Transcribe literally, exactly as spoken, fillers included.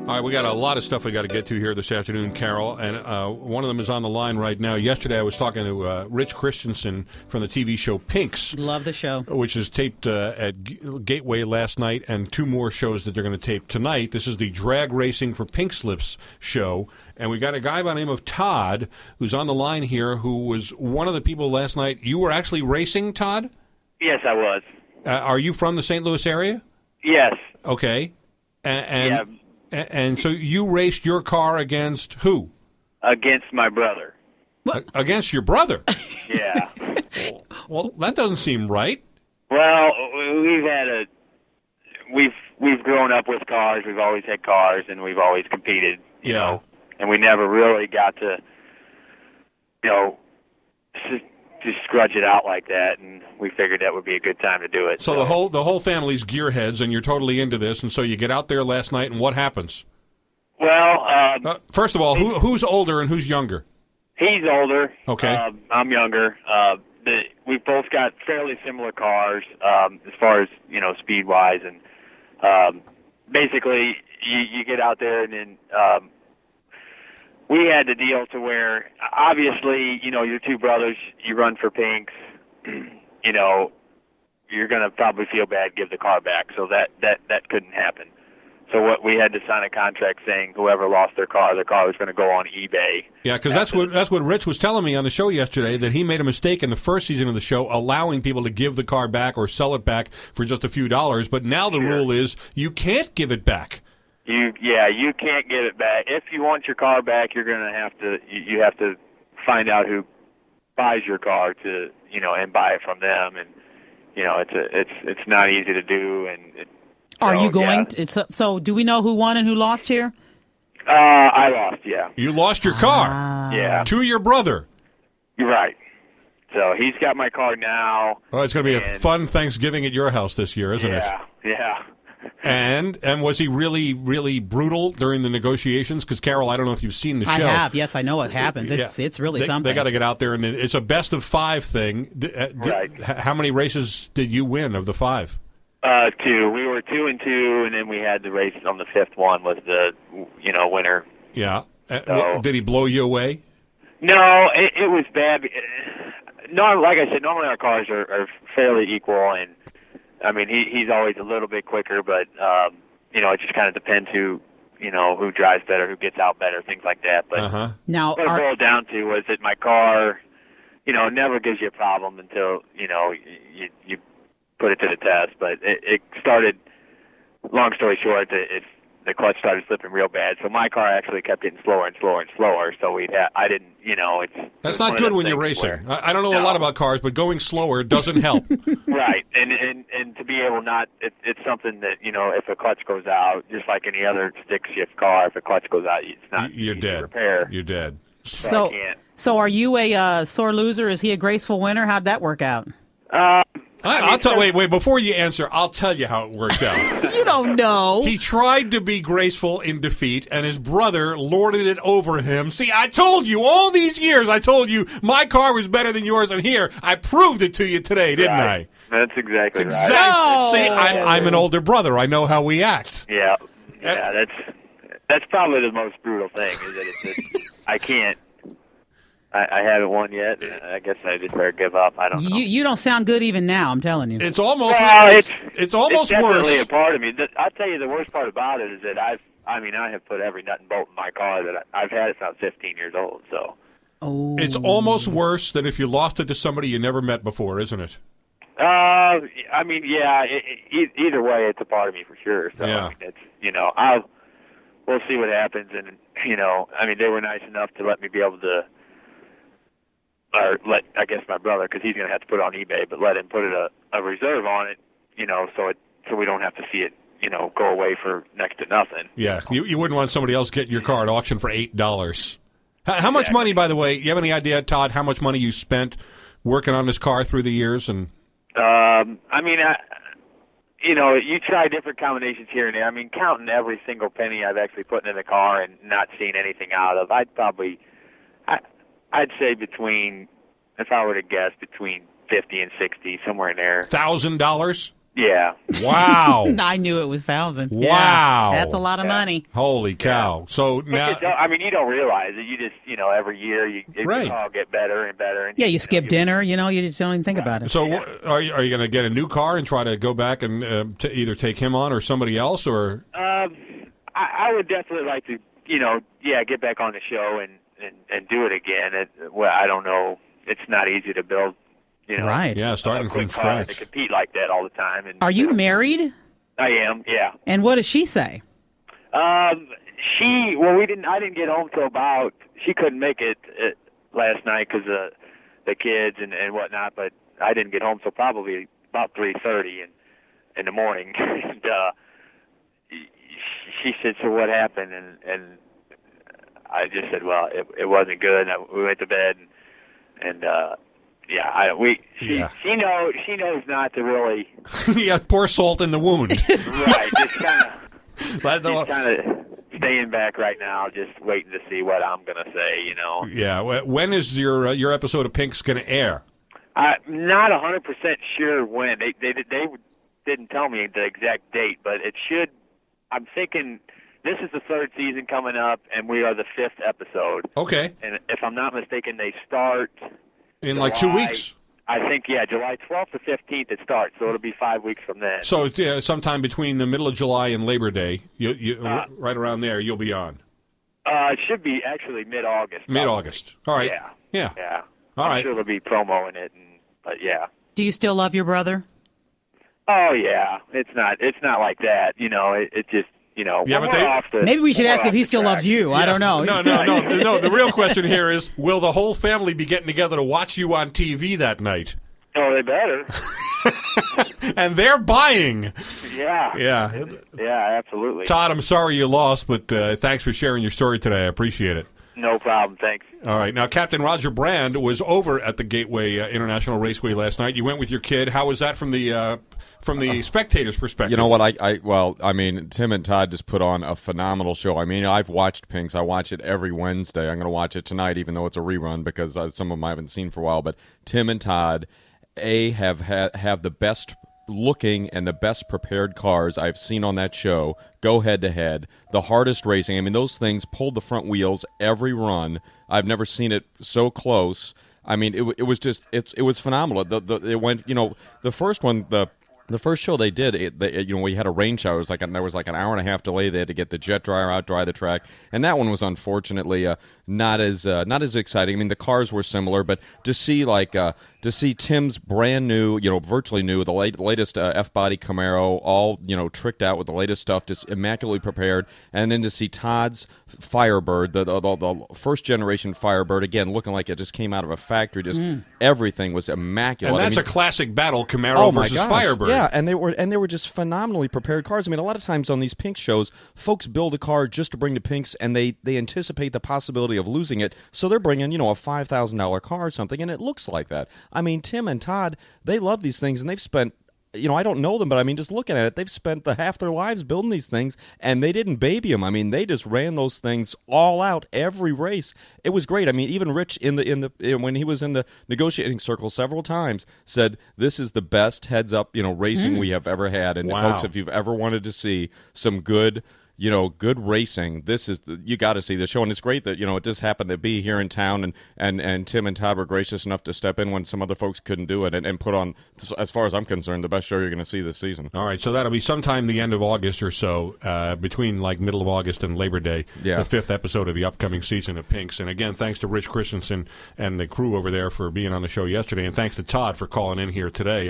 All right, we got a lot of stuff we got to get to here this afternoon, Carol, and uh, one of them is on the line right now. Yesterday I was talking to uh, Rich Christensen from the T V show Pinks. Love the show. Which is taped uh, at G- Gateway last night, and two more shows that they're going to tape tonight. This is the Drag Racing for Pink Slips show, and we got a guy by the name of Todd who's on the line here who was one of the people last night. You were actually racing, Todd? Yes, I was. Uh, are you from the Saint Louis area? Yes. Okay. A- and yeah. And so you raced your car against who? Against my brother. What? Against your brother? Yeah. Well, that doesn't seem right. Well, we've had a we've we've grown up with cars. We've always had cars, and we've always competed. You yeah. know, and we never really got to, you know, just scrunch it out like that, and we figured that would be a good time to do it. So, so the whole the whole family's gearheads, and you're totally into this, and so you get out there last night, and what happens? Well, um, uh, first of all, who, who's older and who's younger? He's older. Okay. Uh, I'm younger. Uh, the, we've both got fairly similar cars um, as far as, you know, speed-wise, and um, basically you, you get out there and then um, we had the deal to where, obviously, you know, your two brothers, you run for Pinks, you know, you're going to probably feel bad, give the car back. So that, that, that couldn't happen. So what we had to sign a contract saying whoever lost their car, their car was going to go on eBay. Yeah, because that's what that's what Rich was telling me on the show yesterday, that he made a mistake in the first season of the show, allowing people to give the car back or sell it back for just a few dollars. But now the Sure. rule is you can't give it back. You yeah, you can't give it back. If you want your car back, you're going to have to you, you have to find out who buys your car to you know and buy it from them, and you know it's a, it's it's not easy to do. And it, are so, you going? Yeah. To, it's, so do we know who won and who lost here? Uh, I lost. Yeah, you lost your car. Ah. Yeah, to your brother. You're right. So he's got my car now. Oh, it's going to be and, a fun Thanksgiving at your house this year, isn't yeah, it? Yeah, yeah. And and was he really, really brutal during the negotiations? Because, Carol, I don't know if you've seen the show. I have. Yes, I know what happens. It's yeah. it's really they, something. They got to get out there, and it's a best of five thing. D- uh, d- right. How many races did you win of the five? Uh, two. We were two and two, and then we had the race on the fifth one was the you know winner. Yeah. Uh, So, did he blow you away? No, it, it was bad. No, like I said, normally our cars are, are fairly equal, and I mean he he's always a little bit quicker, but um, you know it just kind of depends who you know who drives better, who gets out better, things like that. But uh-huh. now, what it are, boiled down to was that my car, you know, never gives you a problem until you know you you put it to the test. But it, it started. Long story short, it, it the clutch started slipping real bad, so my car actually kept getting slower and slower and slower. So we had, I didn't, you know, it's that's it's not good when you're racing. where, I, I don't know no. a lot about cars, but going slower doesn't help. Right, and and and to be able not, it, it's something that you know, if a clutch goes out, just like any other stick shift car, if a clutch goes out, it's not you're easy dead. to repair. You're dead. So, so I can't. so are you a uh, sore loser? Is he a graceful winner? How'd that work out? Um, I, I'll tell. Wait, wait. Before you answer, I'll tell you how it worked out. You don't know. He tried to be graceful in defeat, and his brother lorded it over him. See, I told you all these years. I told you my car was better than yours, and here I proved it to you today, didn't right. I? That's exactly It's right. exact- No. See, I'm, I'm an older brother. I know how we act. Yeah, yeah. That's that's probably the most brutal thing is that it's just, I can't. I, I haven't won yet. I guess I just better give up. I don't know. You you don't sound good even now. I'm telling you. It's almost. Well, it's, it's, it's almost it's definitely worse. a part of me. The- I'll tell you the worst part about it is that I've. I mean, I have put every nut and bolt in my car that I, I've had it since I was fifteen years old. So. Oh. It's almost worse than if you lost it to somebody you never met before, isn't it? Uh, I mean, yeah. It, it, either way, it's a part of me for sure. So Yeah. I mean, it's you know, I'll. We'll see what happens, and you know, I mean, they were nice enough to let me be able to. Or let I guess my brother, because he's going to have to put it on eBay, but let him put it a, a reserve on it, you know, so it so we don't have to see it, you know, go away for next to nothing. Yeah, you, you wouldn't want somebody else getting your car at auction for eight dollars. How, how much money, by the way? You have any idea, Todd? How much money you spent working on this car through the years? And um, I mean, I, you know, you try different combinations here and there. I mean, counting every single penny I've actually put in the car and not seeing anything out of, I'd probably. I, I'd say between, if I were to guess, between fifty and sixty, somewhere in there. Thousand dollars? Yeah. Wow. I knew it was thousand. Wow. Yeah, that's a lot of Yeah. money. Holy cow. Yeah. So But now, you don't- I mean, you don't realize it. You just, you know, every year you it Right. all get better and better. And, Yeah, you know, skip dinner. You know, you just don't even think about it. so wh- are you, are you going to get a new car and try to go back and uh, to either take him on or somebody else, or? Um, I, I would definitely like to, you know, yeah, get back on the show and, and, and do it again. It, well, I don't know. It's not easy to build, you know, Right. Yeah, starting a quick from car scratch. to compete like that all the time. And Are you married? I am, yeah. And what does she say? Um, she, well, we didn't. I didn't get home till about. She couldn't make it uh, last night because of the kids and and whatnot. But I didn't get home till probably about three thirty in in the morning. and uh, she said, "So what happened?" And and I just said, "Well, it it wasn't good." And I, we went to bed and and uh, yeah, I we she Yeah. she knows she knows not to really Yeah, pour salt in the wound. right. Just kind of. Let the- Just kind of staying back right now, just waiting to see what I'm going to say, you know. yeah. wh- When is your uh, your episode of Pink's going to air? I'm not one hundred percent sure when. They, they they didn't tell me the exact date, but it should. I'm thinking this is the third season coming up, and we are the fifth episode. Okay, And if I'm not mistaken, they start in like two July- weeks. I think, yeah, July twelfth to fifteenth it starts, so it'll be five weeks from then. So yeah, sometime between the middle of July and Labor Day, you, you, Uh, right around there, you'll be on. Uh, it should be actually mid-August. probably. Mid-August. All right. Yeah. Yeah. Yeah. All I'm right. sure there'll be promo in it, and, but yeah. Do you still love your brother? Oh yeah, it's not. It's not like that. You know, it, it just. You know, Yeah, when but we're they- off the, Maybe we should when we're ask if off he the still track. loves you. I Yeah. don't know. No, no, no, no. The real question here is: will the whole family be getting together to watch you on T V that night? Oh, they better. And they're buying. Yeah. Yeah. Yeah, absolutely. Todd, I'm sorry you lost, but uh, thanks for sharing your story today. I appreciate it. No problem. Thanks. All right. Now, Captain Roger Brand was over at the Gateway uh, International Raceway last night. You went with your kid. How was that from the uh, from the spectator's perspective? You know what? I, I well, I mean, Tim and Todd just put on a phenomenal show. I mean, I've watched Pink's. I watch it every Wednesday. I'm going to watch it tonight, even though it's a rerun because uh, some of them I haven't seen for a while. But Tim and Todd, a have ha- have the best looking and the best prepared cars I've seen on that show. Go head to head, the hardest racing. I mean, those things pulled the front wheels every run. I've never seen it so close. I mean, it, it was just it's it was phenomenal. The, the, it went, you know, the first one, the the first show they did, it, they, you know, we had a rain shower. It was like a, there was like an hour and a half delay. They had to get the jet dryer out, dry the track, and that one was unfortunately uh, not as uh, not as exciting. I mean, the cars were similar, but to see like uh, to see Tim's brand new, you know, virtually new, the late, latest uh, F-body Camaro, all you know, tricked out with the latest stuff, just immaculately prepared, and then to see Todd's Firebird, the the, the, the first generation Firebird, again looking like it just came out of a factory. Just everything was immaculate. And that's I mean, a classic battle, Camaro Oh my versus gosh. Firebird. Yeah, and they were and they were just phenomenally prepared cars. I mean, a lot of times on these Pink shows, folks build a car just to bring to Pink's, and they they anticipate the possibility of losing it, so they're bringing you know a five thousand dollar car or something, and it looks like that. I mean, Tim and Todd, they love these things, and they've spent. You know, I don't know them, but I mean, just looking at it, they've spent the half their lives building these things, and they didn't baby them. I mean, they just ran those things all out every race. It was great. I mean, even Rich in the in the when he was in the negotiating circle several times said, "This is the best heads up, you know, racing we have ever had." And Wow. folks, if you've ever wanted to see some good. You know, good racing. This is the, you got to see the show, and it's great that you know it just happened to be here in town, and, and, and Tim and Todd were gracious enough to step in when some other folks couldn't do it, and, and put on, as far as I'm concerned, the best show you're going to see this season. All right, so that'll be sometime the end of August or so, uh, between like middle of August and Labor Day, Yeah. the fifth episode of the upcoming season of Pink's. And again, thanks to Rich Christensen and the crew over there for being on the show yesterday, and thanks to Todd for calling in here today.